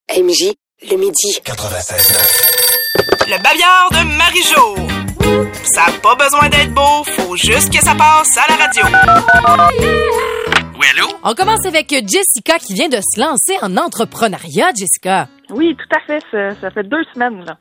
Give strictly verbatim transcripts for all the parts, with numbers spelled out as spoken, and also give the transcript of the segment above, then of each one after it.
M J, le midi. quatre-vingt-seize neuf. Le babillard de Marie-Jo. Ça n'a pas besoin d'être beau, faut juste que ça passe à la radio. Oui, allô? On commence avec Jessica qui vient de se lancer en entrepreneuriat, Jessica. Oui, tout à fait. Ça, ça fait deux semaines, là.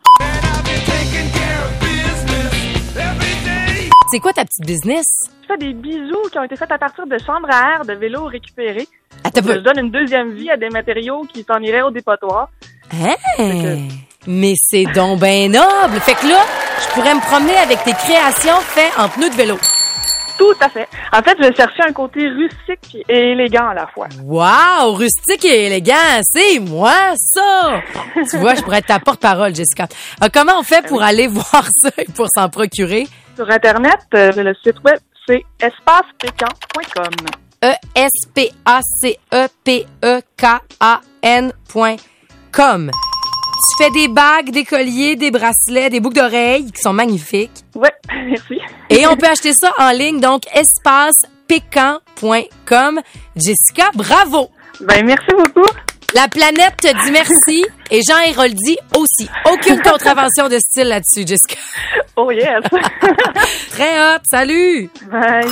C'est quoi ta petite business? Je fais des bijoux qui ont été faits à partir de chambres à air de vélos récupérés. Attends, Je donne une deuxième vie à des matériaux qui s'en iraient au dépotoir. Hein? que- Mais c'est donc ben noble. Fait que là, je pourrais me promener avec tes créations faites en pneus de vélo. Tout à fait. En fait, je cherchais un côté rustique et élégant à la fois. Wow! Rustique et élégant, c'est moi, ça! Tu vois, je pourrais être ta porte-parole, Jessica. Euh, comment on fait pour aller voir ça et pour s'en procurer? Sur Internet, euh, le site web, c'est espace pécan point com. E S P A C E P E K A N point com. Tu fais des bagues, des colliers, des bracelets, des boucles d'oreilles qui sont magnifiques. Ouais, merci. Et on peut acheter ça en ligne, donc espace pécan point com. Jessica, bravo! Ben, merci beaucoup. La planète te dit merci et Jean Héroldi aussi. Aucune contravention de style là-dessus, Jessica. Oh yes. Très hot, salut! Bye.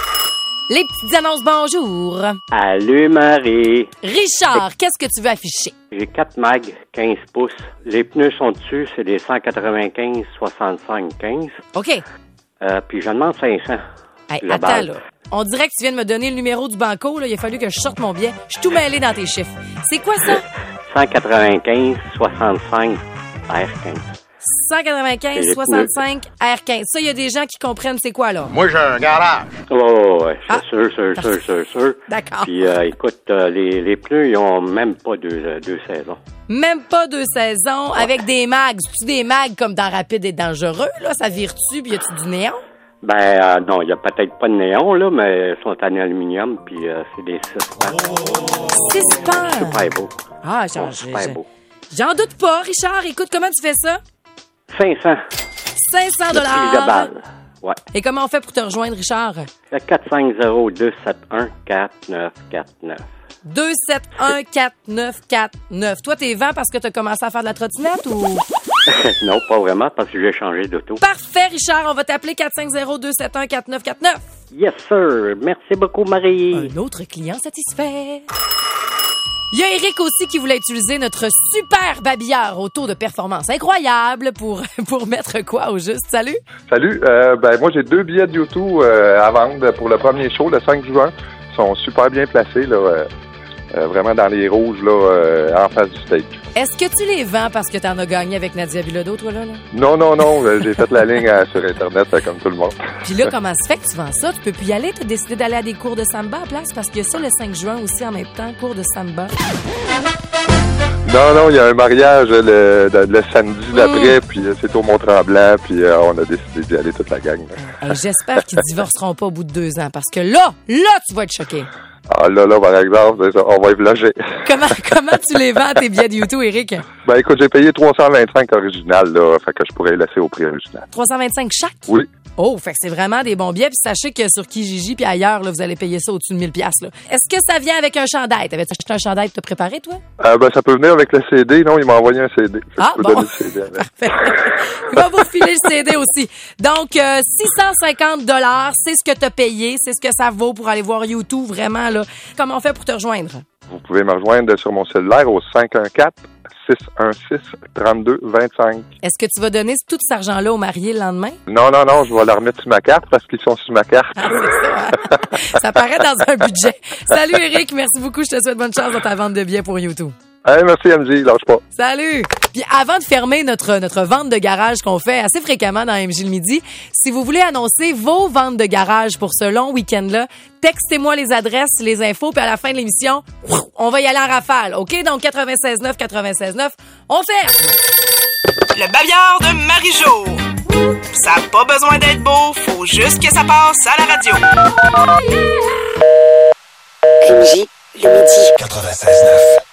Les petites annonces, bonjour. Allô, Marie. Richard, qu'est-ce que tu veux afficher? J'ai quatre mags, quinze pouces. Les pneus sont dessus, c'est des cent quatre-vingt-quinze soixante-cinq quinze. OK. Euh, puis je demande cinq cents. Hey, La attends, base. là. On dirait que tu viens de me donner le numéro du banco, là. Il a fallu que je sorte mon billet. Je suis tout mêlé dans tes chiffres. C'est quoi ça? cent quatre-vingt-quinze soixante-cinq R quinze. cent quatre-vingt-quinze Les soixante-cinq R quinze. Ça, il y a des gens qui comprennent c'est quoi, là. Moi, j'ai un garage. Oh, ouais, c'est Ah. sûr, sûr, sûr, sûr, sûr. D'accord. Puis euh, écoute, euh, les, les pneus, ils ont même pas deux, euh, deux saisons. Même pas deux saisons avec des mags. C'est-tu des mags comme dans Rapide et Dangereux, là? Ça vire-tu, puis y a-tu du néon? Ben, euh, non, il y a peut-être pas de néon, là, mais ils sont en aluminium, puis euh, c'est des six pans. Six pans. Super beau. Ah, Ils sont j'en, super j'en- beau. j'en doute pas, Richard. Écoute, comment tu fais ça? cinq cents. cinq cents Le prix de dollars. balle. Ouais. Et comment on fait pour te rejoindre, Richard? quatre cinq zéro deux sept un quatre neuf quatre neuf. deux sept un quatre neuf quatre neuf. Toi, t'es vent parce que t'as commencé à faire de la trottinette ou? Non, pas vraiment, parce que j'ai changé d'auto. Parfait, Richard. On va t'appeler quatre cinq zéro deux sept un quatre neuf quatre neuf. Yes, sir. Merci beaucoup, Marie. Un autre client satisfait. Il y a Eric aussi qui voulait utiliser notre super babillard au taux de performance incroyable pour, pour mettre quoi au juste. Salut! Salut, euh, ben moi j'ai deux billets de YouTube euh, à vendre pour le premier show le cinq juin. Ils sont super bien placés, là, euh, euh, vraiment dans les rouges là, euh, en face du stage. Est-ce que tu les vends parce que t'en as gagné avec Nadia Bilodeau, toi, là? là? Non, non, non, euh, j'ai fait la ligne euh, sur Internet euh, comme tout le monde. Puis là, comment se fait que tu vends ça? Tu peux plus y aller? T'as décidé d'aller à des cours de samba à place? Parce qu'il y a ça le cinq juin aussi en même temps, cours de samba. Non, non, il y a un mariage euh, le, le, le samedi d'après, puis euh, c'est au Mont-Tremblant, puis euh, on a décidé d'y aller toute la gang. là. Hey, j'espère qu'ils divorceront pas au bout de deux ans parce que là, là, tu vas être choqué. Ah là, là, par exemple, c'est ça, on va y vloger. Comment, comment tu les vends, tes billets de YouTube, Eric? Ben écoute, j'ai payé trois cent vingt-cinq original, là, fait que je pourrais laisser au prix original. trois cent vingt-cinq chaque? Oui. Oh, fait que c'est vraiment des bons billets. Puis sachez que sur Kijiji puis ailleurs, là, vous allez payer ça au-dessus de mille piastres. Là. Est-ce que ça vient avec un chandail? T'avais acheté un chandail pour te préparer, toi? Euh, ben, ça peut venir avec le C D. Non, il m'a envoyé un C D. Fait que Ah, je peux bon. donner le C D avec. Parfait. Il va vous filer le C D aussi. Donc, euh, six cent cinquante dollars, c'est ce que t'as payé. C'est ce que ça vaut pour aller voir YouTube, vraiment, là. Comment on fait pour te rejoindre? Vous pouvez me rejoindre sur mon cellulaire au cinq un quatre six un six trente-deux vingt-cinq. Est-ce que tu vas donner tout cet argent-là aux mariés le lendemain? Non, non, non, je vais la remettre sur ma carte parce qu'ils sont sur ma carte. Ah, c'est ça. Hein? Ça paraît dans un budget. Salut, Eric. Merci beaucoup. Je te souhaite bonne chance dans ta vente de billets pour YouTube. Hey, merci M J, lâche pas. Salut! Puis avant de fermer notre notre vente de garage qu'on fait assez fréquemment dans M J le midi, si vous voulez annoncer vos ventes de garage pour ce long week-end-là, textez-moi les adresses, les infos, puis à la fin de l'émission, on va y aller en rafale, OK? Donc quatre-vingt-seize neuf, quatre-vingt-seize neuf, on ferme! Le babillard de Marie-Jo. Ça n'a pas besoin d'être beau, faut juste que ça passe à la radio. M J, le midi. quatre-vingt-seize neuf.